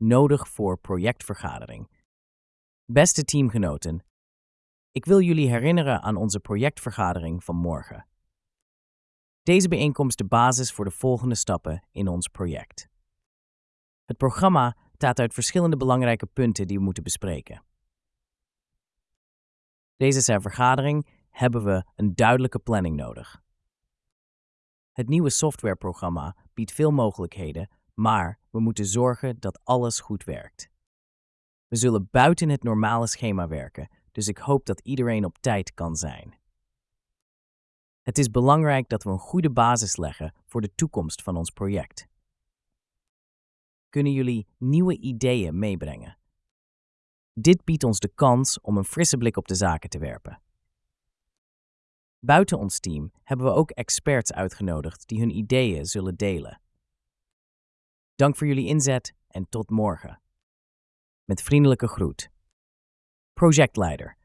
nodig voor projectvergadering. Beste teamgenoten, ik wil jullie herinneren aan onze projectvergadering van morgen. Deze bijeenkomst is de basis voor de volgende stappen in ons project. Het programma bestaat uit verschillende belangrijke punten die we moeten bespreken. Deze vergadering hebben we een duidelijke planning nodig. Het nieuwe softwareprogramma biedt veel mogelijkheden, maar we moeten zorgen dat alles goed werkt. We zullen buiten het normale schema werken, dus ik hoop dat iedereen op tijd kan zijn. Het is belangrijk dat we een goede basis leggen voor de toekomst van ons project. Kunnen jullie nieuwe ideeën meebrengen? Dit biedt ons de kans om een frisse blik op de zaken te werpen. Buiten ons team hebben we ook experts uitgenodigd die hun ideeën zullen delen. Dank voor jullie inzet en tot morgen. Met vriendelijke groet. Projectleider